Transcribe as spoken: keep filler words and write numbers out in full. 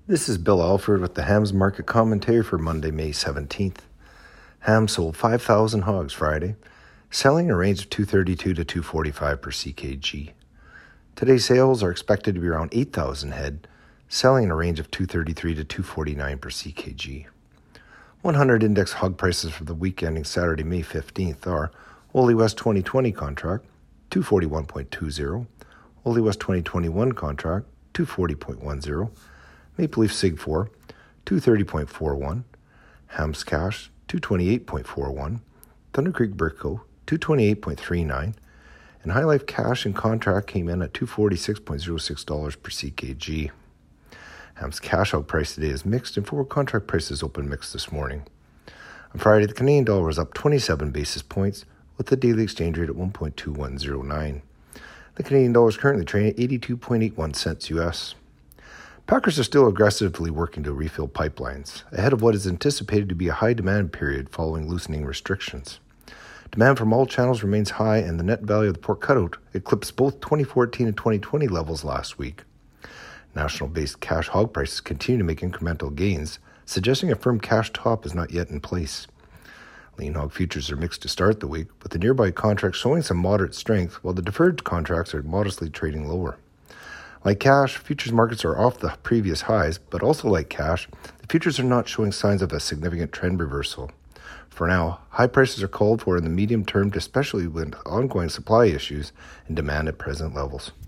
This is Bill Alford with the Hams Market Commentary for Monday, May seventeenth. Hams sold five thousand hogs Friday, selling a range of two thirty-two to two forty-five per C K G. Today's sales are expected to be around eight thousand head, selling in a range of two thirty-three to two forty-nine per C K G. one hundred index hog prices for the week ending Saturday, May fifteenth are Ole West twenty twenty contract, two forty-one point two zero, Ole West twenty twenty-one contract, two forty point one zero, Maple Leaf Sig four, two thirty point four one, Hams Cash, two twenty-eight point four one, Thunder Creek Brickco, two twenty-eight point three nine, and High Life Cash and contract came in at two forty-six point zero six dollars per C K G. Hams Cash out price today is mixed, and forward contract prices open mixed this morning. On Friday, the Canadian dollar was up twenty-seven basis points, with the daily exchange rate at one point two one zero nine. The Canadian dollar is currently trading at eighty-two point eight one cents U S. Packers are still aggressively working to refill pipelines, ahead of what is anticipated to be a high demand period following loosening restrictions. Demand from all channels remains high, and the net value of the pork cutout eclipsed both twenty fourteen and twenty twenty levels last week. National-based cash hog prices continue to make incremental gains, suggesting a firm cash top is not yet in place. Lean hog futures are mixed to start the week, with the nearby contracts showing some moderate strength, while the deferred contracts are modestly trading lower. Like cash, futures markets are off the previous highs, but also like cash, the futures are not showing signs of a significant trend reversal. For now, high prices are called for in the medium term, especially with ongoing supply issues and demand at present levels.